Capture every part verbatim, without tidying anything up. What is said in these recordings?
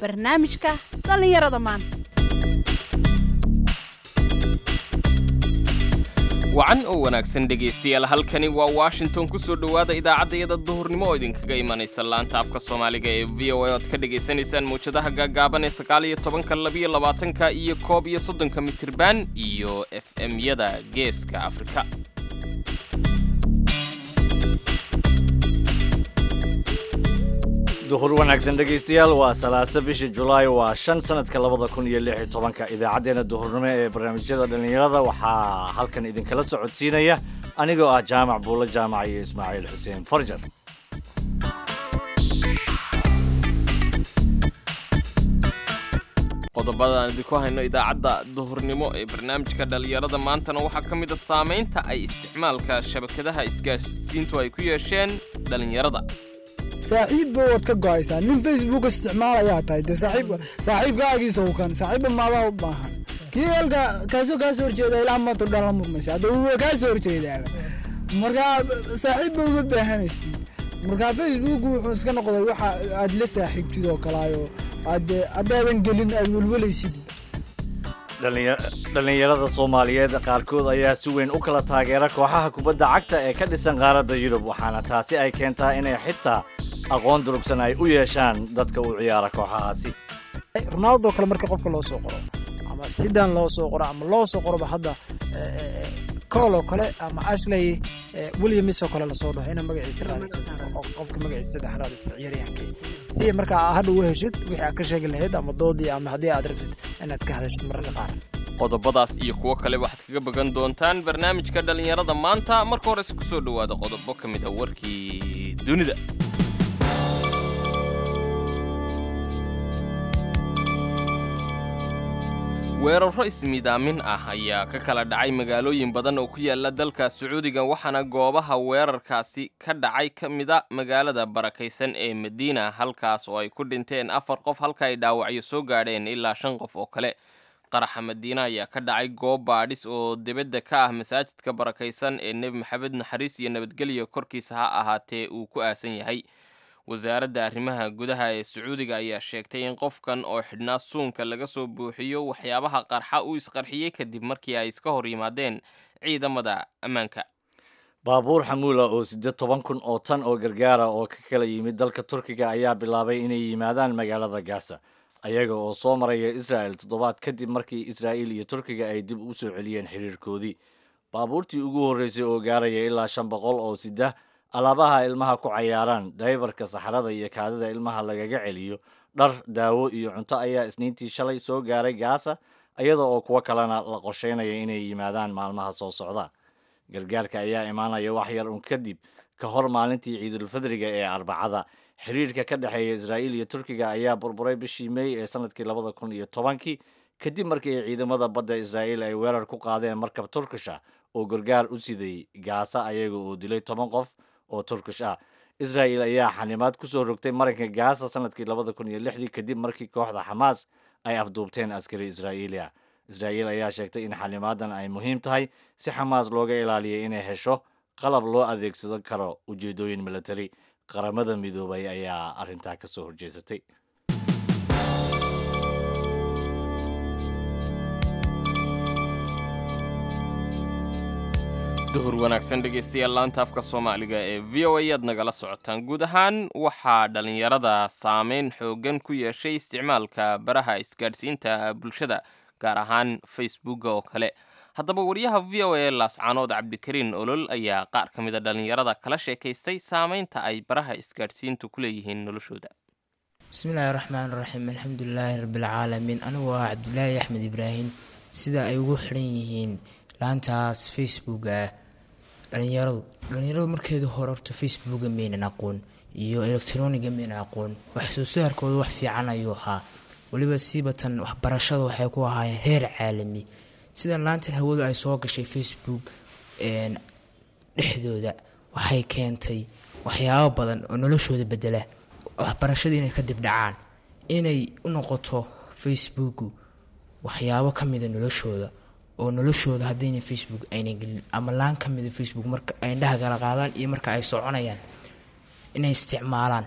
barnaamijka dhalinyarada maanta. wacan oo wanaagsan dhegaystayaal, halkani waa Washington. ku soo dhawaada idaacadda duhurnimo oo idinkaga imanaysa laanta afka Soomaaliga ee V O A oo ka dhageysanaysaan muujadaha gaagaaban ee sagaal iyo toban, laba iyo labaatan iyo koob iyo soddon mitirban iyo F M-yada Geeska Afrika. duhur wanaagsan dhegaystayaal, waa salaasa bisha July, waa shan sanadka labada kun iyo lix iyo toban. idaacadeena duhurnimo ee barnaamijyada dhalinyarada waxaa halkan idinkala socodsiinaya anigoo ah Jaamac Buulo Jaamac iyo Ismaaciil Xuseen Farjar. qodobada aan idinku hayno idaacadda duhurnimo ee barnaamijka dhalinyarada maantana waxaa ka mid ah saameynta ay isticmaalka shabakadaha isgaarsiintu ay ku yeesheen dhalinyarada. saaxiib bood ka go'aysa nin Facebook isticmaalaya tahay de saaxiib saaxiibkaagiisa uu kan saaxiib maadaa u baahan kiilka kaasoo ka soo horjeeda ilaa ma to dhalan murmaysa hadda uu ka soo horjeedaa marka saaxiib uga baahanaysid marka Facebook wuxuu iska noqday waxa aad la saaxiibtid oo kalaayo aad adaadan gelin aad walwalaysid. dhalinyarada Soomaaliyeed qaarkood ayaa si weyn u kala taageera kooxaha kubadda cagta ee ka dhisan qaaradda Yurub, waxaana taasi ay keentaa inay xitaa aqoon durugsan ay u yeeshaan dadka u ciyaara kooxahaasi. Ronaldo kale marka qofka loo soo qoro ama Zidane loo soo qoro ama loo soo qoro hadda Cole kale ama Ashley Williams oo kale la soo dhahay in magaciisa raadis qofka magaciisa saddexaad ciyaaryahanka si marka hadda uu heshid wixii aad ka sheegi lahayd ama doodii ama hadii aad rabtid inaad ka hadashid marka qaar. qodobadaas iyo kuwa kale waxaad kaga bagan doontaan barnaamijka dhalinyarada maanta. marka hore ku soo dhawaada qodobo ka mid ah warkii dunida. weeraro ismiidaamin ah ayaa ka kala dhacay magaalooyin badan oo ku yaala dalka Sacuudiga, waxaana goobaha weerarkaasi ka dhacay ka mid ah magaalada barakaysan ee Madiina, halkaas oo ay ku dhinteen afar qof halka ay dhaawacyo soo gaadheen ilaa shan qof oo kale. qaraxa Madiina ayaa ka dhacay goob baadhis oo dibadda ka ah masaajidka barakaysan ee Nebi Maxamed naxariis iyo nabadgelyo korkiisa ha ahaatee uu ku aasan yahay. wasaaradda arrimaha gudaha ee Sacuudiga ayaa sheegtay in qofkan oo xidhnaa suunka laga soo buuxiyo waxyaabaha qarxa uu isqarxiyey kadib markii ay iska hor yimaadeen ciidamada ammaanka. baabuur xamuula oo siddeed iyo toban kun oo tan oo gargaara oo ka kala yimid dalka Turkiga ayaa bilaabay inay yimaadaan magaalada Gaza, ayaga oo soo maraya Israel toddobaad kadib markii Israel iyo Turkiga ay dib u soo celiyeen xiriirkoodii. baabuurtii ugu horreysay oo gaaraya ilaa shan boqol oo sida alaabaha ilmaha ku cayaaraan, daybarka saxarada iyo kaadida ilmaha lagaga celiyo, dhar, daawo iyo cunto ayaa isniintii shalay soo gaaray Gaza, iyada oo kuwa kalena la qorsheynaya inay yimaadaan maalmaha soo socda. gargaarka ayaa imaanaya wax yar un kadib ka hor maalintii Ciidulfidriga ee Arbacada. xiriirka ka dhexeeya Israa'iil iyo Turkiga ayaa burburay bishii May ee sanadkii labada kun iyo tobankii kadib markii ay ciidamada badda Israa'iil ay weerar ku qaadeen markab Turkish ah oo gargaar u siday Gaza, ayaga oo dilay toban qof oo Turkish ah. Israa'iil ayaa xanimaad ku soo rogtay marinka Gaza sanadkii labada kun iyo lixdii kadib markii kooxda Hamas ay afduubteen askari Israa'iili ah. Israa'iil ayaa sheegtay in xanimaadan ay muhiim tahay si Hamas looga ilaaliyo inay hesho qalab loo adeegsan karo ujeedooyin military. qaramada midoobay ayaa arrintaa ka soo horjeesatay. duhur wanaagsan dhegaystayaal, laanta afka Soomaaliga ee V O A aad nagala socotaan. guud ahaan waxaa dhalinyarada saameyn xoogan ku yeeshay isticmaalka baraha isgaadhsiinta bulshada, gaar ahaan Facebook oo kale. haddaba wariyaha V O A Laascaanood Cabdikariin Olol ayaa qaar ka mid a dhalinyarada kala sheekaystay saameynta ay baraha isgaadhsiintu ku leeyihiin noloshooda. bismillaahi raxmaani raxiim, alxamdulilaahi rabbil caalamiin. anigu waa Cabdulaahi Axmed Ibraahim. sida ay ugu xiran yihiin laantaas Facebook ah dhalinyaradu dhalinyaradu markeedu hore horta Facebook meena aqoon iyo electronic meena aqoon, wax soo saarkooda wax fiican ayuu ahaa, waliba siibatan waxbarashada waxay ku ahaayeen heer caalami. sida laantan hawada ay soo gashay Facebook een dhexdooda waxay keentay waxyaabo badan oo noloshooda bedela, waxbarashada inay ka dib dhacaan, inay u noqoto Facebook waxyaabo ka mid ah noloshooda oo noloshooda hadayna Facebook ayna gelin ama laan kamid Facebook marka ay indhaha kala qaadaan iyo marka ay soconayaan inay isticmaalaan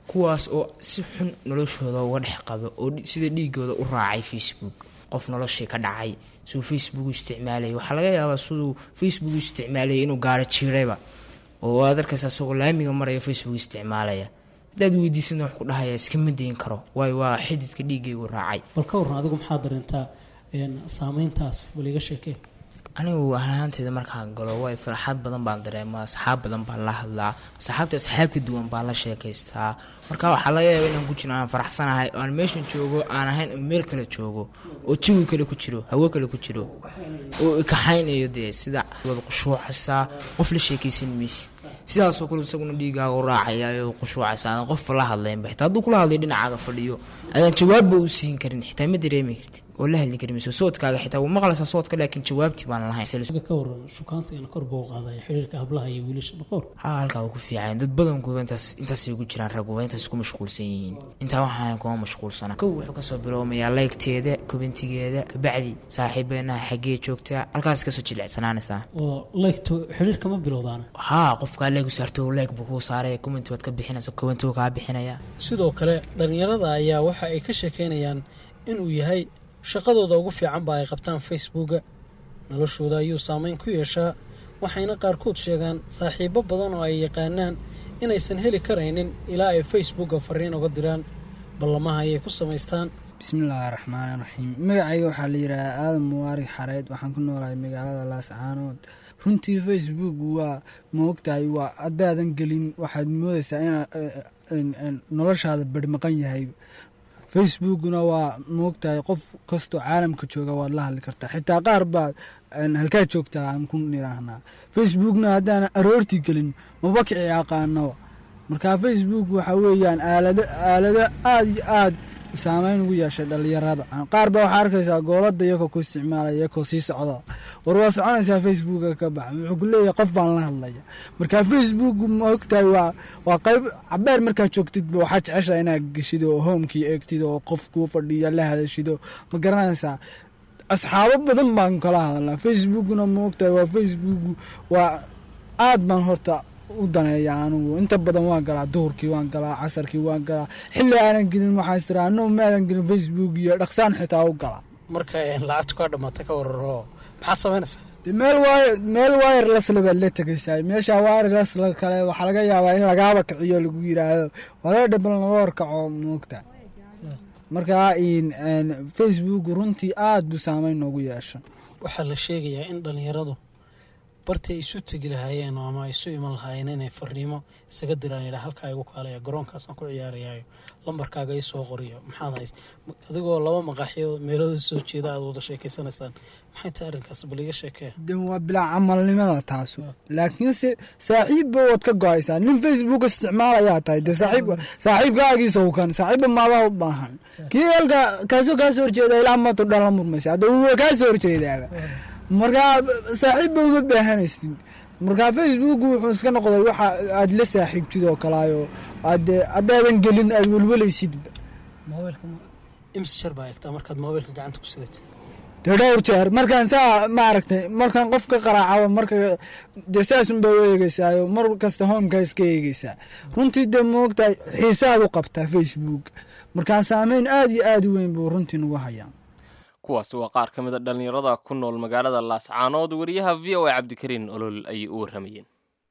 kuwaas oo si xun noloshooda uga dhex qaba oo sida dhiigooda u raacay Facebook qof noloshii ka dhacay suu Facebook isticmaalay waxa laga yaabaa siduu Facebook isticmaalay inuu gaaro jiirayba oo aad arkaysaa asagoo laamiga maraya Facebook isticmaalaya dad weydiisan wax ku dhahaya iska mideyn karo way waa xididka dhiigaygu raacay bal ka waran adigu maxaa dareenta een saameyntaas waliga sheekay anigu ahaanteeda markaan galo way farxad badan baan dareemaa asxaab badan baan la hadlaa asxaabta asxaabka duwan baan la sheekaystaa marka waxa laga yaabaa inaan ku jiro aan faraxsanahay oo aan meeshan joogo aan ahayn oo meel kale joogo oo jawi kale ku jiro hawo kale ku jiro oo ka xaynayo dee sida wada qushuucasa qof la sheekaysan maysid sidaas oo kale isaguna dhiigaaga u raacaya ayuu qushuucasa aan qof la hadlayn ba xitaa hadduu kula hadlay dhinacaaga fadhiyo adaan jawaab u siin karin xitaa ma dareemi kartid oo la hadli karin soodkaaga xitaa uu maqlaysaa soodka laakiin jawaabtii baan lahayn ka waran shukaansiga kor buu qaaday xiriirka hablaha iyo wiilasha baqor ha halka uu ku fiican dad badan ku intaas intaas ay ugu jiraan rag waa intaas ku mashquulsan yihiin inta waxaan ku mashquulsana kow wuxuu ka soo bilowmayaa like-teeda commentigeeda kabacdi saaxiibeena xagee joogta halkaas ka soo jilicsananaysa oo like-to xiriirka ma bilowdaan ha qofka like saarto like buu ku saaray comment wad ka bixinaysa comment uu ka bixinaya sidoo kale dhalinyarada ayaa waxa ay ka sheekeynayaan inuu yahay shaqadooda ugu fiican baa ay qabtaan Facebook noloshooda ayuu saameyn ku yeeshaa waxayna qaarkood sheegaan saaxiibo badan oo ay yaqaanaan inaysan heli karaynin ilaa ay Facebook fariin uga diraan ballamaha ay ku sameystaan bismillaahir rahmaanir rahiim magacayga waxa la yiraahdaa Aadan Muwaari Xareed waxaan ku noolahay magaalada Laascaanood runtii Facebook waa moogtahay waa adaadan gelin waxaad moodaysaa in noloshaada badmaqan yahay Facebook-na waa moogtahay qof kasto caalamka jooga waa la hadli kartaa xitaa qaar baa halkaa joogtaa aan ku niraahnaa Facebook-na haddaan aroortii gelin maba kici aqaano marka Facebook waxa weeyaan aalado aalado aad iyo aad saameyn ugu yeeshay dhalinyarada qaar baa waxa arkaysaa goolada iyaga ku isticmaalaya ko sii socda war waa soconaysaa Facebook-ka ka bax wuxuu ku leeyahay qof baan la hadlaya marka Facebook ma ogtahay waa waa qayb cabeer markaa joogtid waxa jeceshaa inaad gashido home-kii eegtid oo qof ku fadhiya la hadashido ma garanaysaa asxaabo badan baan kala hadalnaa Facebook-na ma ogtahay waa Facebook waa aad baan horta u daneeya anigu inta badan waan galaa duhurkii waan galaa casarkii waan galaa xilli aanan gelin waxaan israa anoo maadan gelin Facebook iyo dhaqsaan xitaa u galaa marka lacagtu ka dhamaata ka wararo maxaa sameynaysaa meel waay meel wireless la baad la tagaysaa meesha wireless la kale waxa laga yaabaa in lagaaba kiciyo lagu yiraahdo wala dhibal laga warkaco moogta marka in Facebook runtii aad u saameyn ugu yeesho waxa la sheegayaa in dhalinyaradu bartay isu tagi lahaayeen ama isu iman lahaayeen inay fariimo isaga diraan ila halka ay ugu kaalaya garoonkaas aan ku ciyaarayo lambarkaaga ay soo qoriyo maxaad hays adigoo laba maqaaxiyo meelada soo jeeda aad wada sheekaysanaysaan maxay tahay arrinkaas bal iga sheekee dib waa bilaa camalnimada taas laakiin si saaxiib wad ka go'aysaa nin Facebook isticmaalaya tahay de saaxiib saaxiibkaagiisa uu kan saaxiib maada u baahan kiilka kaasoo kaasoo horjeeda ilaa ma to dhalan murmaysa adoo kaasoo horjeeda marka saaxiib uga baahanaysid marka Facebook wuxuu iska noqday waxa aad la saaxiibtid oo kalaayo aad adaadan gelin ay walwalaysid mobilka imsjar baa egtaa markaad mobilka gacanta ku sidatay dhowr jeer markaan saa ma aragtay markaan qof ka qaraaco marka desaasun bay weegaysaa mar kasta home-ka iska eegaysaa runtii de moogtay xiisaad u qabtaa Facebook marka saameyn aad iyo aad u weyn buu runtii nagu hayaa kuwaas waa qaar ka mid a dhalinyarada ku nool magaalada Laascaanood wariyaha V O A Cabdikariin Olol ay u waramayeen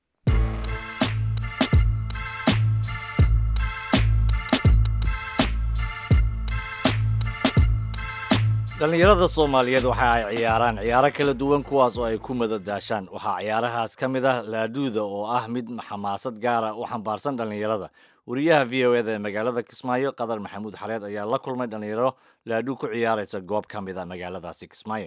dhalinyarada Soomaaliyeed waxa ay ciyaaraan ciyaaro kala duwan kuwaas oo ay ku madadaashaan waxa ciyaarahaas ka mid ah laaduuda oo ah mid xamaasad gaar ah u xambaarsan dhalinyarada wariyaha V O A ee magaalada Kismaayo Qadar Maxamuud Xareed ayaa la kulmay dhalinyaro laaduu ku ciyaaraysa goob ka mid ah magaaladaasi Kismaayo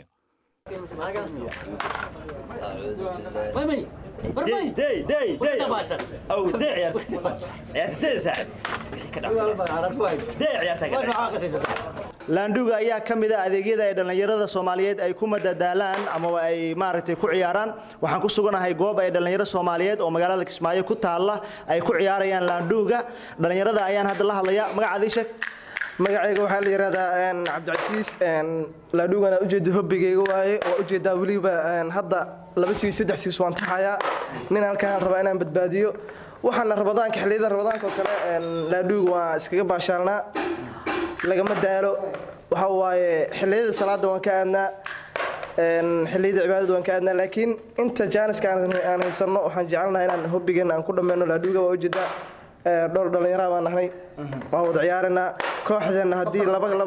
laanduga ayaa ka mid ah adeegyada ay dhalinyarada Soomaaliyeed ay ku madadaalaan ama ay maaragtay ku ciyaaraan waxaan ku suganahay goob ay dhalinyaro Soomaaliyeed oo magaalada Kismaayo ku taala ay ku ciyaarayaan laanduga dhalinyarada ayaan hadda la hadlaya magacaadii sheeg magacayga waxa la yiraahdaa een Cabdicasiis een laadugana u jeedo hobbigayga waaye oo u jeedaa waliba een hadda laba si saddex si soo antaxaya nin halkaan raba inaan badbaadiyo waxaana rabadaanka xilliyada rabadaanka oo kale laadhuuga waa iskaga baashaalnaa lagama daalo waxa waaye xilliyada salaada waan ka aadnaa xilliyada cibaadada waan ka aadnaa laakiin inta jaaniska aan haysanno waxaan jecelnahay inaan hobbigeena aan ku dhammayno laadhuuga waa ujeedaa dhowr dhallinyara baan nahnay waan wada ciyaarinaa kooxdeenna haddii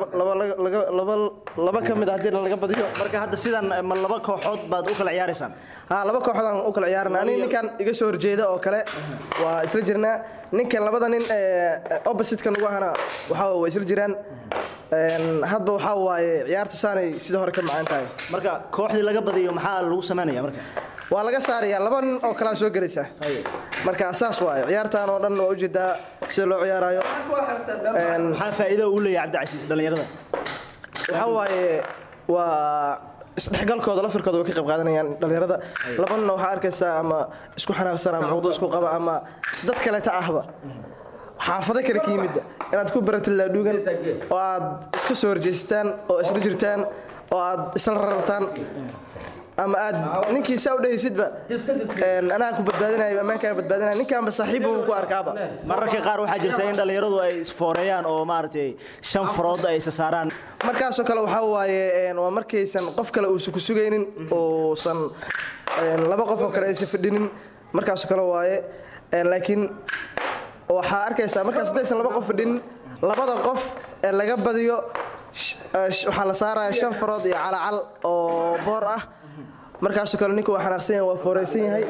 laba ka mid haddii laga badiyo marka hadda sidan ma laba kooxood baad u kala ciyaaraysaan haa laba kooxood aan u kala ciyaarnaa aniga ninkan iga soo horjeeda oo kale waa isla jirnaa ninkan labada nin opposite-ka nagu ahana waxaa waa isla jiraan hadba waxaa waaye ciyaartu saanay sida hore ka macaan tahay marka kooxdii laga badiyo maxaa lagu samaynaya marka waa laga saarayaa laba nin oo kalaa soo gelaysa marka saas waaye ciyaartaan oo dhan waa ujeedaa sida loo ciyaarayo maxaa faa'iido u leeyahay cabdicasiis dhallinyarada waxaa waaye waa isdhexgalkooda laftirkooda way ka qayb qaadanayaan dhallinyarada labanna waxaa arkaysaa ama isku xanaaqsan ama cuqdo isku qaba ama dad kaleta ahba xaafado kale ka yimidba inaad ku baratid laadhuugan oo aad iska soo horjeystaan oo isla jirtaan oo aad isla rarabtaan ama aad ninkii saa u dhahaysidba anaa ku badbaadinayo ammaankaa badbaadinayo ninkaanba saaxiib uu ku arkaaba mararka qaar waxaa jirta in dhallinyaradu ay isfooreeyaan oo maaragtay shan farood ay isa saaraan markaasoo kale waxaa waaye waa markaysan qof kale uusan ku sugaynin uusan laba qof oo kale aysan fadhinin markaasoo kale waaye laakiin waxaa arkaysaa markaas haddaysan laba qof fadhinin labada qof ee laga badiyo waxaa la saaraya shan farood iyo calacal oo boor ah markaasoo kale ninka waa xanaaqsan yahay waa fooreysan yahay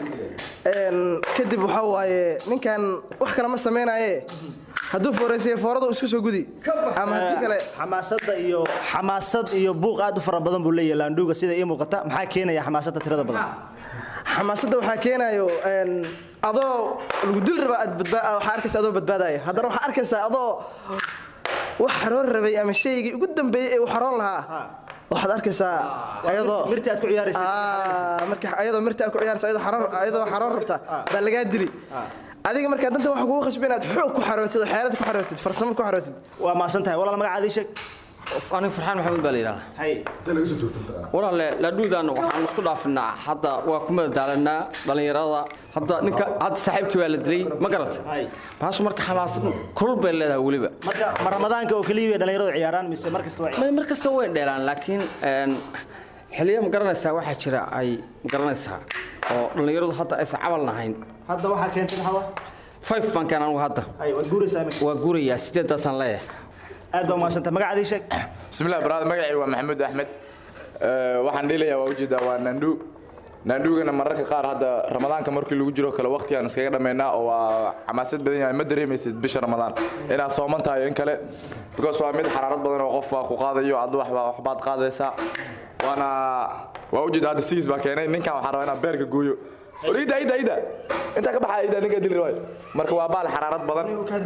kadib waxaa waaye ninkan wax kale ma samaynaye hadduu fooreysan yahay foorada uu iska soo gudi ama haddii kale xamaasada iyo xamaasad iyo buuq aad u fara badan buu leeyahay laandhuuga sida ii muuqata maxaa keenaya xamaasada tirada badan xamaasadda waxaa keenayo adoo lagu dil raba aad badbaa waxaa arkaysaa adoo badbaadaya haddana waxaa arkaysaa adoo wax xaroon rabay ama shaygii ugu dambeeyey ee uu xaroon lahaa waxaad arkaysaa ayadoo mirti aad ku ciyaaraysa marka ayadoo mirti aad ku ciyaaraysa ayadoo xaroon ayadoo xaroon rabta baa laga dili adiga marka danta waxa kugu khasbay inaad xoog ku xarootid oo xeelad ku xarootid farsamo ku xarootid waa maasan tahay walaal magacaadii sheeg aniga farxaan maxamed baa la yidhahdaa hay walaale laadhuudan waxaan isku dhaafinaa hadda waa ku madadaalanaa dhallinyarada hadda ninka hadda saaxiibkii baa la dilay ma garata baashu marka xamaasad kulul bay leedahay weliba marka ma ramadaanka oo keliya bay dhallinyaradu ciyaaraan mise mar kasta waa mar kasta way dheelaan laakiin xiliyo ma garanaysaa waxaa jira ay ma garanaysaa oo dhallinyaradu hadda aysan camal nahayn hadda waxaa keentay maxaa five baan keen anigu hadda waad guuraysaa waa guurayaa sideedaasaan leeyahay aad baa maasanta magacaadii sheeg bismillaah baraad magacay waa maxamuud axmed waxaan dhilayaa waa ujeedaa waa naandhu naandhugana mararka qaar hadda ramadaanka markii lagu jiro kale waqtigaan iskaga dhammaynaa oo waa xamaasad badan yahay ma dareemaysid bisha ramadaan inaad sooman tahay in kale because waa mid xaraarad badan oo qof ku qaadayo aad waxbaad qaadaysaa waana waa ujeedaa hadda siis baa keenay ninkan waxaan rabaa inaan beerka gooyo ida ida ida intaa ka baxaa ida ninka dili rabay marka waa baal xaraarad badan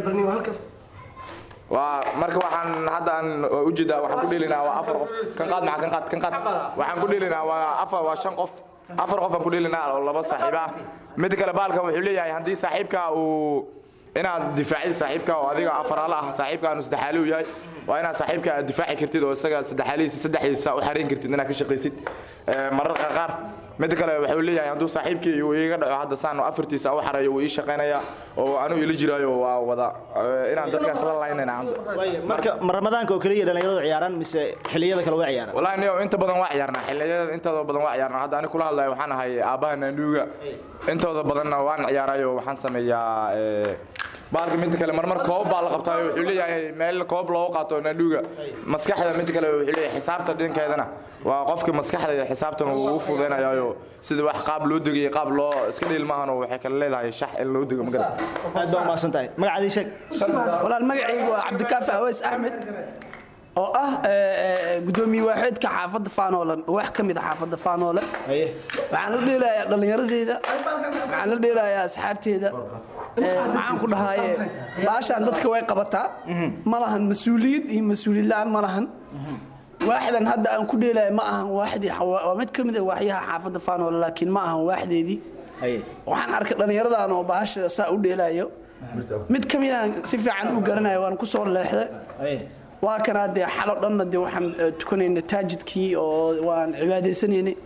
waa marka waxaan hadda aan u jeedaa waxaan ku dheelinaa waa afar qof kan qaad maxaa kan qaad kan qaad waxaan ku dheelinaa waa afar waa shan qof afar qof aan ku dheelinaa oo laba saaxiib ah mid kale baalka wuxuu leeyahay haddii saaxiibka uu inaad difaacid saaxiibka oo adiga afaraala ah saaxiibka aanu saddexaale u yahay waa inaad saaxiibka aad difaaci kartid oo isaga saddexaalihiisa saddexdiisa u xarayn kartid inaad ka shaqaysid mararka qaar mid kale wuxuu leeyahay hadduu saaxiibkii uu iga dhaco hadda saan afartiisa u xarayo uu ii shaqaynaya oo anuu ila jiraayo waa wada inaan dadkaas la laynayna marka ramadaanka oo kaliya dhallinyaradu ciyaaraan mise xilliyada kale waa ciyaaraan wallaahi niyo inta badan waa ciyaarnaa xilliyada intooda badan waa ciyaarnaa hadda ani kula hadlayo waxaan ahay aabbaha naandhuuga intooda badanna waan ciyaarayo waxaan sameeyaa baalka mid kale marmar koob baa la qabtaa wuxuu leeyahay meel koob loo qaato naandhuuga maskaxda mid kale wuxuu leeyahay xisaabta dhankeedana waa qofka maskaxda iyo xisaabtan uu u fududeynayo sida wax qaab loo degiyo qaab loo iska dhil maahan oo waxay kala leedahay shax in loo dego magara aad baa maasan tahay magacaadii sheeg walaal magacaygu waa cabdikaafi aweys axmed oo ah gudoomiye waaxeedka xaafadda faanoole wax ka mid ah xaafadda faanoole waxaan la dheelayaa dhallinyaradeeda waxaan la dheelayaa asxaabteeda maxaan ku dhahaye baashaan dadka way qabataa ma lahan mas-uuliyad iyo mas-uuliyad la-aan ma lahan waaxdan hadda aan ku dheelaya ma ahan waaxdii waa mid ka mid ah waaxyaha xaafadda faanoole laakiin ma ahan waaxdeedii waxaan arkay dhallinyaradan oo baasha saa u dheelayo mid ka mid aan si fiican u garanayo waan ku soo leexday waa kanaa dee xalo dhanna dee waxaan tukanayna taajidkii oo waan cibaadaysanaynay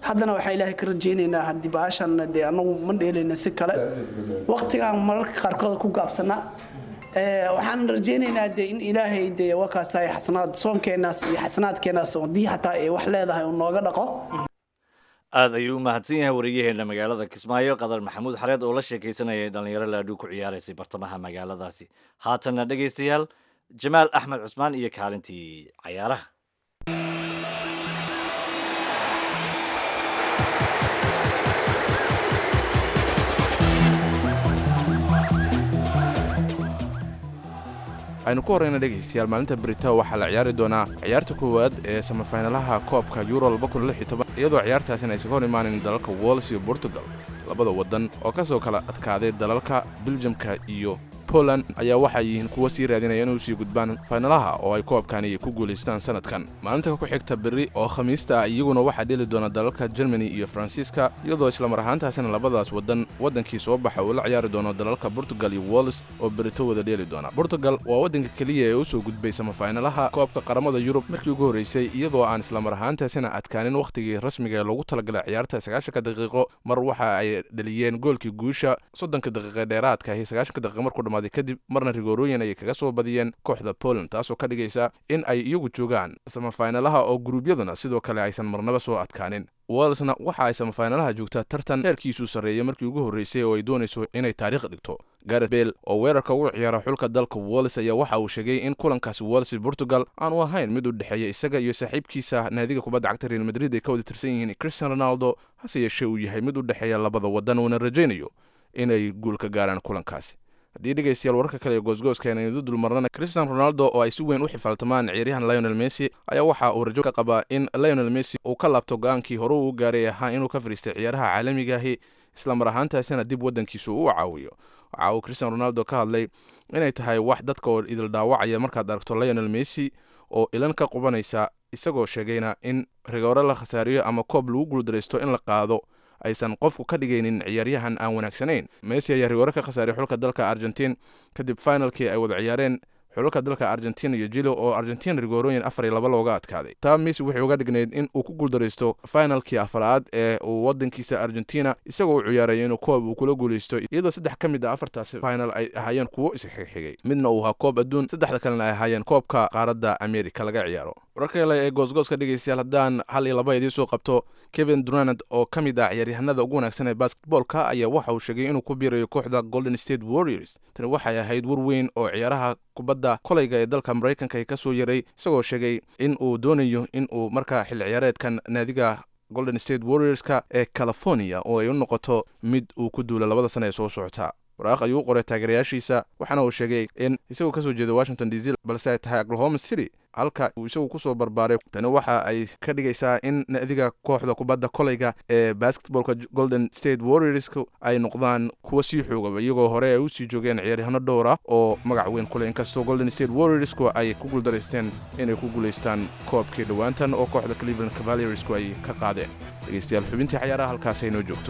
haddana waxaa ilaahay ka rajaynaynaa haddii baashan dee annagu ma dheelayna si kale waqtigaan mararka qaarkood ku gaabsanaa waxaan rajaynaynaa dee in ilaahay dee wakaas tahay xasanaad soonkeenaas iyo xasanaadkeenaas haddii xataa ay wax leedahay uu nooga dhaqo aad ayuu u mahadsan yahay wariyaheena magaalada kismaayo qadar maxamuud xareed oo la sheekaysanayay dhallinyaro laadhuu ku ciyaaraysay bartamaha magaaladaasi haatanna dhegaystayaal jamaal axmed cusmaan iyo kaalintii cayaaraha aynu ku horrayna dhegaystayaal maalinta brito waxaa la ciyaari doonaa ciyaarta koowaad ee samafaynalaha koobka euro iyadoo ciyaartaasina aysan ka hor imaanin dalalka wales iyo portugal labada waddan oo ka soo kala adkaaday dalalka biljamka iyo poland ayaa waxay yihiin kuwa sii raadinaya inuu sii gudbaan faynalaha oo ay koobkani ku guulaystaan sanadkan maalinta ku xigta berri oo khamiista ah iyaguna waxaa dheli doona dalalka germany iyo faransiiska iyadoo islamar ahaantaasina labadaas waddan waddankii soo baxa uu la ciyaari doono dalalka portugal iyo wales oo berito wada dheeli doona portugal waa waddanka keliya ee u soo gudbay samafaynalaha koobka qaramada yurub markii ugu horraysay iyadoo aan islamar ahaantaasina adkaanin wakhtigii rasmiga ee loogu talagalay ciyaarta sagaashanka daqiiqo mar waxa ay dhaliyeen goolkii guusha soddonka daqiiqe dheeraadka ahi sagaashanka daqiiqo markuu dhamaaday kadib marna rigoorooyin ayay kaga soo badiyeen kooxda Poland taasoo ka dhigaysa in ay iyagu joogaan samafaynalaha oo gruubyaduna sidoo kale aysan marnaba soo adkaanin Walesna waxa ay samafaynalaha joogtaa tartan heerkiisu sarreeya markii ugu horreysay oo ay doonayso inay taariikh dhigto Gareth Bale oo weerarka ugu ciyaara xulka dalka Wales ayaa waxa uu sheegay in kulankaasi Wales iyo Portugal aanu ahayn mid u dhexeeya isaga iyo saaxiibkiisa naadiga kubadda cagta Real Madrid ay ka wada tirsan yihiin Cristiano Ronaldo hase yeeshee uu yahay mid u dhexeeya labada waddan uuna rajaynayo inay guul ka gaaraan kulankaasi haddii dhegaystayaal wararka kale ee goosgooskeenna idu dulmarnana Cristiano Ronaldo oo ay si weyn u xifaaltamaan ciyaaryahan Lionel Messi ayaa waxa uu rajo ka qabaa in Lionel Messi uu ka laabto go'aankii hore uu gaaray ahaa inuu ka fariistay ciyaaraha caalamiga ahi isla mar ahaantaasina dib waddankiisu u caawiyo waxa uu Cristiano Ronaldo ka hadlay inay tahay wax dadka oo idil dhaawacaya markaad aragto Lionel Messi oo ilan ka qubanaysa isagoo sheegayna in rigoore la khasaariyo ama koob lagu guuldareysto in la qaado aysan qofku ka dhigaynin ciyaaryahan aan wanaagsanayn Messi ayaa rigoore ka khasaaray xulka dalka Argentina kadib finalkii ay wada ciyaareen xulka dalka Argentina iyo Chile oo Argentina rigoorooyin afar iyo laba looga adkaaday taa Messi wuxuu uga dhignayd in uu ku guuldareysto finalkii afraad ee uu waddankiisa Argentina isagoo u ciyaaray inuu koob uu kula guuleysto iyadoo saddex ka mid ah afartaas final ay ahaayeen kuwo isxigxigay midna uu ahaa koob adduun saddexda kalena ay ahaayeen koobka qaaradda America laga ciyaaro wararka kale ee goosgooska dhegaystayaal haddaan hal iyo laba idin soo qabto Kevin Durant oo ka mid ah ciyaaryahanada ugu wanaagsan ee basketballka ayaa waxa uu sheegay inuu ku biirayo kooxda Golden State Warriors tani waxay ahayd war weyn oo ciyaaraha kubadda kolayga ee dalka Mareykanka ay ka soo yaray isagoo sheegay in uu doonayo in uu markaa xil ciyaareedkan naadiga Golden State Warriors-ka ee California oo ay u noqoto mid uu ku duulo labada sano ee soo socota waraaq ayuu u qoray taageerayaashiisa waxaana uu sheegay in isagoo ka soo jeedo Washington D C balse ay tahay Oklahoma City halka uu isagu ku soo barbaaray tani waxa ay ka dhigaysaa in naadiga kooxda kubadda kolayga ee basketballka Golden State Warriors ay noqdaan kuwa sii xoogaba iyagoo hore ay u sii joogeen ciyaaryahanno dhowr ah oo magac weyn ku leh inkastoo Golden State Warriors ay ku guuldareysteen inay ku guuleystaan koobkii dhowaantan oo kooxda Cleveland Cavaliers ay ka qaadeen dhegaystayaal xubintii ciyaaraha halkaas ay noo joogto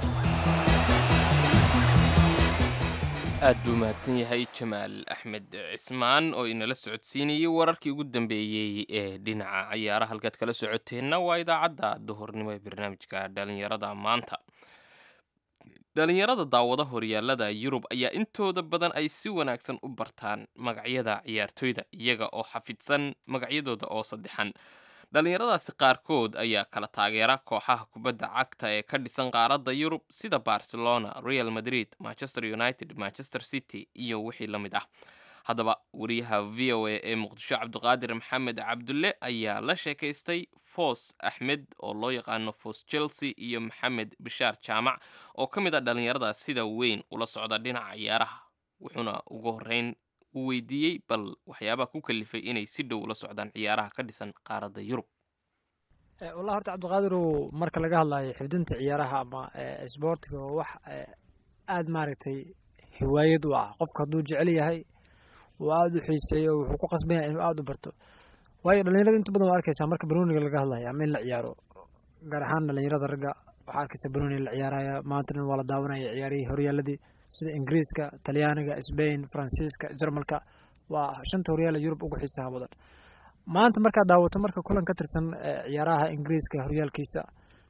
aad buu mahadsan yahay Jamaal Axmed Cismaan oo inala socodsiinayay wararkii ugu dambeeyay ee dhinaca ciyaaraha halkaad kala socoteenna waa idaacadda duhurnimo ee barnaamijka dhalinyarada maanta dhalinyarada daawada horyaalada Yurub ayaa intooda badan ay si wanaagsan u bartaan magacyada ciyaartoyda iyaga oo xafidsan magacyadooda oo saddexan dhalinyaradaasi qaarkood ayaa kala taageera kooxaha kubadda cagta ee ka dhisan qaaradda Yurub sida Barcelona, Real Madrid, Manchester United, Manchester City iyo wixii la mid ah haddaba wariyaha V O A ee Muqdisho Cabdiqaadir Maxamed Cabdulle ayaa la sheekaystay Foos Axmed oo loo yaqaano Foos Chelsea iyo Maxamed Bishaar Jaamac oo ka mid ah dhalinyaradaas sida weyn ula socda dhinaca ciyaaraha wuxuuna ugu horreyn uu weydiiyey bal waxyaabaha ku kalifay inay si dhow ula socdaan ciyaaraha ka dhisan qaaradda Yurub والله horta Cabdiqaadir marka laga hadlayo xifdinta ciyaaraha ama isboortiga wax aad maaragtay hiwaayad u ah qofka haduu jecel yahay oo aad u xiiseeyo wuxuu ku qasban yahay inuu aad u barto waayo dhalinyarada inta badan waa arkaysaa marka banooniga laga hadlayo ama in la ciyaaro gaar ahaan dhalinyarada ragga waxaa arkaysaa banooni la ciyaaraya maanta waa la daawanaya ciyaarihii horyaaladii sida Ingiriiska, Talyaaniga, Spain, Faransiiska, Jarmalka waa shanta horyaal ee Yurub ugu xiisaha badan maanta marka daawato marka kulan ka tirsan ciyaaraha Ingiriiska horyaalkiisa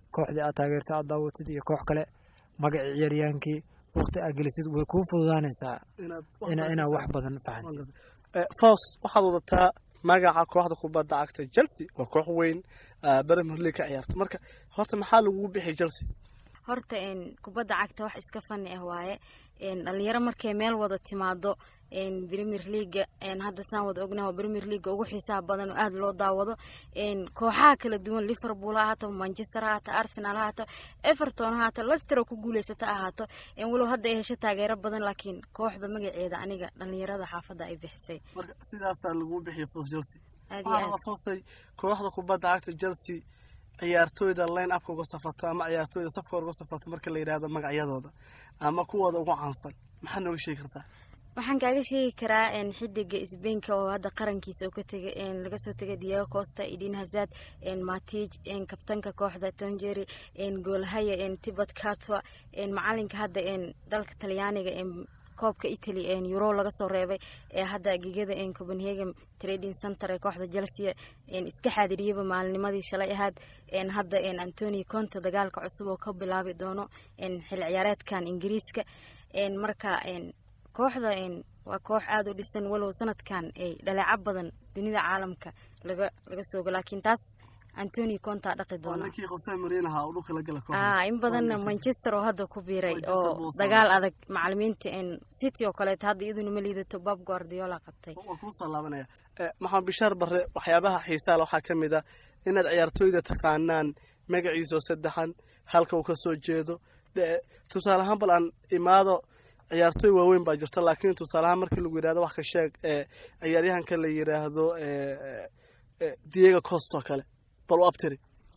kooxdii aad taageerta aad daawatid iyo koox kale magacii ciyaaryaankii waqti aad gelisid way kuu fududaanaysaa inaad wax badan fahantid. Foos waxaad wadataa magaca kooxda kubadda cagta Chelsea waa koox weyn Premier League ka ciyaarta marka horta maxaa lagu bixi Chelsea? horta een kubadda cagta wax iska fani ah waaye een dhalinyaro markay meel wada timaado een Premier League een hadda saan wada ognahay Premier League ugu xisaab badan oo aad loo daawado een kooxaha kala duwan Liverpool ha ahaato Manchester ha ahaato Arsenal ha ahaato Everton ha ahaato Leicester oo ku guuleysata ha ahaato een walow hadda ay hesho taageero badan laakiin kooxda magaceeda aniga dhalinyarada xaafadda ay bixisay marka sidaas lagu bixiyo Foos Chelsea. aad waxaa foosay kooxda kubadda cagta Chelsea ciyaartooyda line up uga safato ama ciyaartooyda safka uga safato marka la yiraahdo magacyadooda ama kuwooda ugu caansan maxaa nooga sheegi kartaa? waxaan kaaga sheegi karaa in xidiga Isbaanka oo hadda qarankiisa uu ka tagay in laga soo tagay Diego Costa, Eden Hazard, in Matic, in kabtanka kooxda Tonjeri, in goolhaya in Thibaut Courtois, in macalinka hadda in dalka Talyaaniga in koobka Italy in Euro laga soo reebay ee hadda gigada in Copenhagen Trading Center ee kooxda Chelsea in iska xaadiriyay maalinimadii shalay ahaad in hadda in Antonio Conte dagaalka cusub oo ka bilaabi doono in xil ciyaareedkan Ingiriiska in marka in kooxda in waa koox aad u dhisan walow sanadkan ay dhaleecab badan dunida caalamka laga laga soo galay laakiin taas Antonio Conte dhaqi doona laakiin Jose Mourinho ha uu kala galay kooxda ah in badan Manchester oo hadda ku biiray oo dagaal adag macallimiinta in City oo kale hadda iyaduna ma liidato Pep Guardiola qabtay oo ku salaabanaya maxamed bishaar barre waxyaabaha xiisaha waxa kamid ah inaad ciyaartooyda taqaanaan magaciisa saddexan halka uu ka soo jeedo tusaale ahaan bal aan imaado ciyaartooy waaweyn baa jirta laakiin tusaale ahaan markii lagu yiraahdo wax ka sheeg ee ciyaaryahanka la yiraahdo ee Diego Costa kale bal abtiri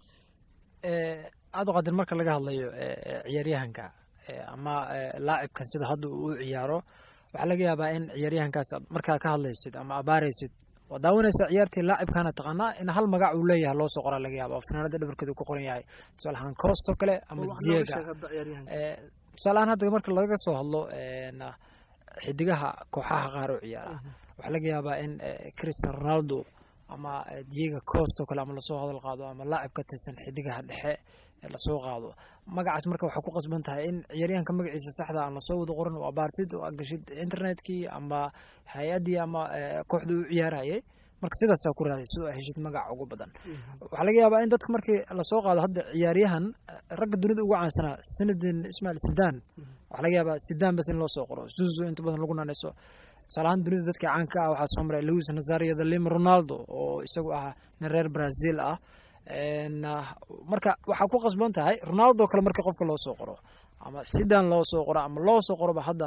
ee aad u qadan marka laga hadlayo ciyaaryahanka ama laacibkan sida hadda uu ciyaaro waxa laga yaabaa in ciyaaryahankaas marka ka hadlaysid ama abaaraysid oo daawanaysa ciyaartii laacibkana taqaana in hal magac uu leeyahay loo soo qoraa laga yaabaa fanaanada dhabarkeedu ku qoran yahay tusaale ahaan Costa kale ama Diego ee tusaalahan hadda marka laga soo hadlo xidigaha kooxaha qaar u ciyaara waxa laga yaabaa in Cristiano Ronaldo ama Diego Costa kale ama la soo hadal qaado ama laacib ka tirsan xidigaha dhexe la soo qaado magacaas marka waxa ku qasban tahay in ciyaaryahanka magaciisa saxda ah la soo wada qoran oo abaartid oo gashid internetkii ama hay'adii ama kooxdu u ciyaarayay marka sidaas ku raadayso oo heshid magac ugu badan waxa laga yaabaa in dadka markii la soo qaado hadda ciyaaryahan ragga dunida ugu caansan sanadin Ismail Zidane waxa laga yaabaa Zidane bas in loo soo qoro Suso inta badan lagu naanayso salahan dunida dadka caanka ah waxa soo maray Luis Nazario da Lima Ronaldo oo isagu ah nin reer Brazil ah een marka waxa ku qasban tahay Ronaldo kale marka qofka loo soo qoro ama Zidane loo soo qoro ama loo soo qoro hadda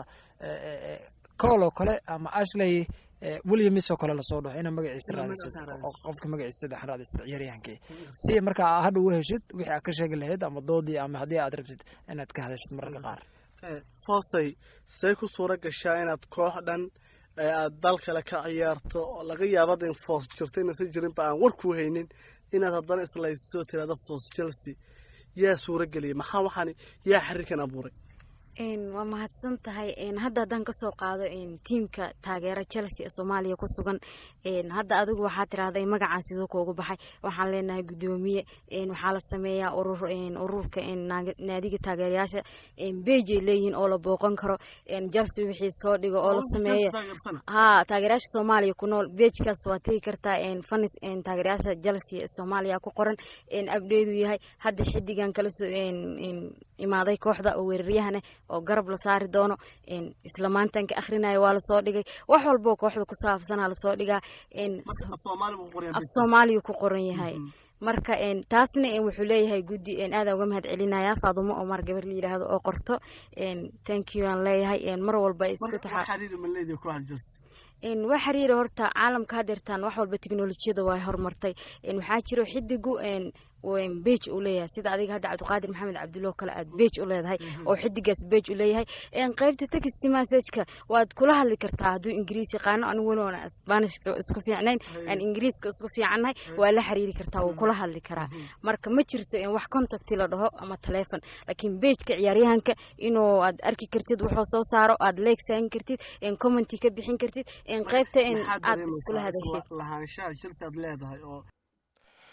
Cole kale ama Ashley William isoo kale la soo dhaho ina magaciisa raadisay qofka magaciisa saddex raadisay ciyaaryahankii si marka hadda uu heshid wixii aad ka sheegi lahayd ama doodii ama hadii aad rabtid inaad ka hadashid marka qaar foosay say ku suura gashaa inaad koox dhan aad dal kale ka ciyaarto laga yaabo in Foos jirtay inay soo jirin baan war ku haynin inaad haddana isla soo tiraado Foos Chelsea yaa suura galiyay maxaa waxaan yaa xiriirkan abuuray een waa mahadsan tahay een hadda hadan ka soo qaado een teamka taageera Chelsea ee Soomaaliya ku sugan een hadda adigu waxa tiraahday magacaan sidoo koogu baxay waxaan leenahay gudoomiye een waxa la sameeyaa urur een ururka een naadiga taageerayaasha een page leeyin oo la booqan karo een Chelsea wixii soo dhigo oo la sameeyo ha taageerayaasha Soomaaliya ku nool page kaas waa tii kartaa een fanis een taageerayaasha Chelsea ee Soomaaliya ku qoran een update u yahay hadda xidigan kala soo een een imaaday kooxda oo weeraryahan oo garab la saari doono in isla maantanka akhrinayo waa la soo dhigay wax walba kooxda ku saabsan la soo dhigaa in Soomaaliya ku qoran yahay marka in taasna in wuxuu leeyahay gudi in aad uga mahad celinaya Faadumo Omar gabar la yiraahdo oo qorto in thank you aan leeyahay in mar walba isku taxaa in wax xiriir horta caalamka hadirtaan wax walba tiknoolajiyada way horumartay in waxa jiro xidigu in وين بيج وليه سيدا أديك هذا عبد القادر محمد عبد الله كلا بيج وليه هاي أو حد جس بيج وليه هاي إن قيبت تكست ما سجك واد كلها اللي كرتها دو إنجليزي قانون أنا ولا إسبانيش إسكوفي عنين إن إنجليز إسكوفي عنها ولا حريري كرتها وكلها اللي كرها مرك ما تشرت إن واحد كونتاكت له ده أما تلفون لكن بيج كعياريهن ك إنه أد أركي كرتيد وحصو صاروا أد ليك سين كرتيد إن كومنتي كبيحين كرتيد إن قيبت إن أد كل هذا الشيء لها شاء جلسة أدلاد هاي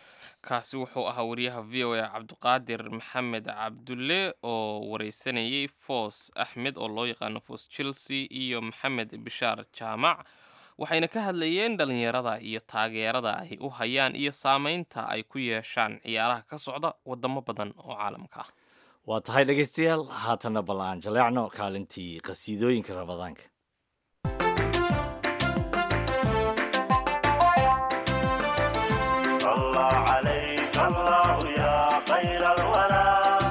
kaasi wuxuu ahaa wariyaha v o a cabdiqaadir maxamed cabdulle oo wareysanayay foos axmed oo loo yaqaano foos chelsea iyo maxamed bishaar jaamac waxayna ka hadlayeen dhalinyarada iyo taageerada ay u hayaan iyo saameynta ay ku yeeshaan ciyaaraha ka socda wadamo badan oo caalamka ah. waa tahay dhegaystayaal haatana bal aan jaleecno kaalintii qasiidooyinka ramadaanka. صلى عليك الله يا خير الورى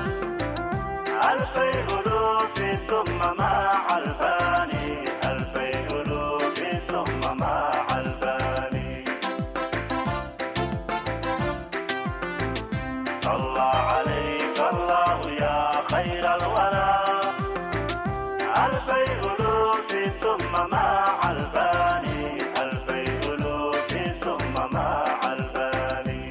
ألفي ألوف ثم مع الفاني ألفي ألوف ثم مع الفاني صلى عليك الله يا خير الورى ألفي ألوف ثم مع الفاني ألفي ألوف ثم مع الفاني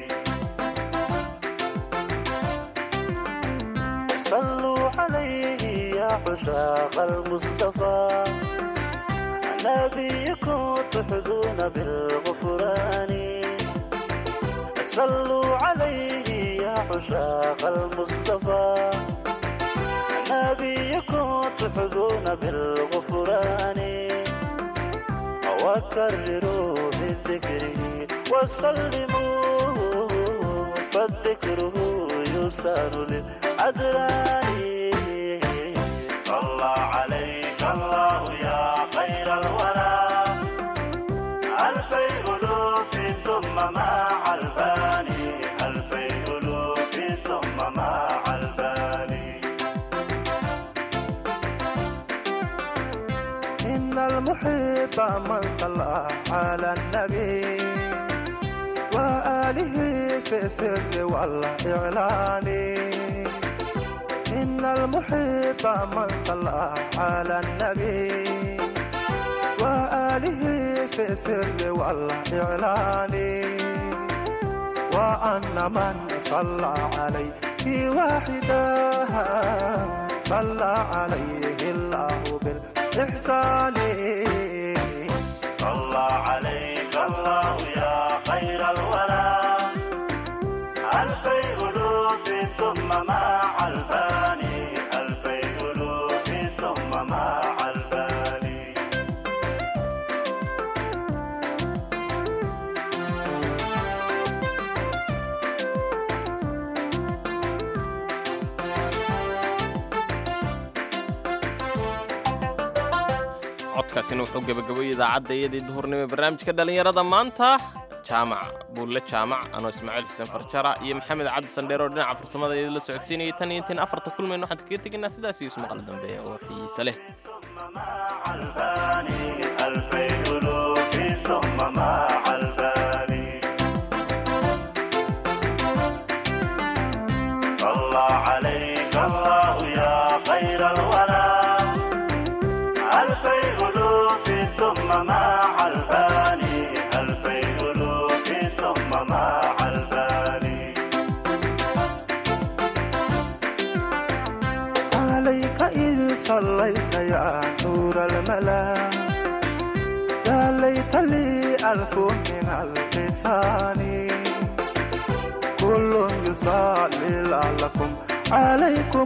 صلوا عليه يا عشاق المصطفى نبيكم تحظون بالغفران صلوا عليه يا عشاق المصطفى نبيكم تحظون بالغفران وكرروا بذكره وسلموا فالذكره يسار للأدران صلى عليك الله يا خير الورى ألفي ألوف ثم مع الفاني ألفي ألوف ثم مع الفاني إن المحب من صلى على النبي وآله في السر والإعلان إن المحب من صلى على النبي وآله في السر والإعلان وأن من صلى عليه واحدا صلى عليه الله بالإحسان صلى عليك الله يا خير الورى ألفي ألوف ثم مع الفاني ألفي ألوف ثم مع الفاني codkaasina wuxuu gabagabayay idaacadda iyadii duhurnimo barnaamijka dhalinyarada maanta jaamac buulle jaamac anoo ismaaciil xuseen farjara iyo maxamed cabdi sandheer oo dhinaca farsamada iyada la socodsiinayay tan iyo intiin afarta kulmayno waxaan kaga tegaynaa sidaas iyo ismaqal dambe oo xiise leh ألفي ألوف ثم مع الفاني صلى عليك الله يا خير الورى ألفي ألوف ثم مع الفاني ألفي ألوف ثم مع الفاني عليك إذ صليت يا نور الملا يا ليت لي ألف من اللسان كل يصلي لعلكم عليكم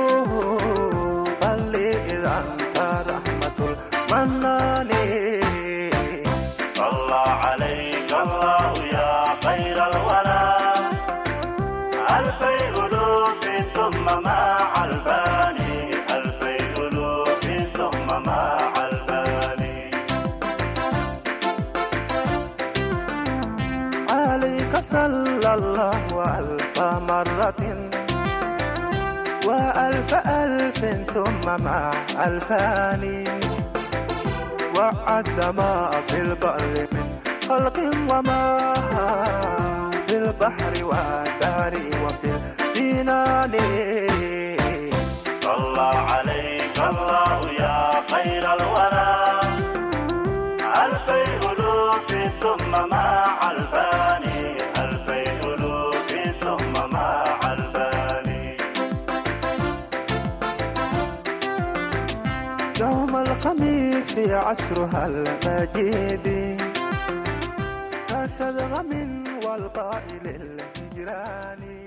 بل إذا أنت رحمة المنان صلى عليك الله يا خير الورى ألفي ألوف ثم مع الفاني ألفي ألوف ثم مع الفاني عليك صلى الله ألف مرة وألف ألف ثم مع الفان وعد ما في البر من خلق وما في البحر والدار وفي الجنان صلى عليك الله يا خير الورى ألفي ألوف ثم مع الفاني ألفي ألوف ثم مع الفاني يوم الخميس عصرها المجيد كسد غم والقائل الهجر jiraani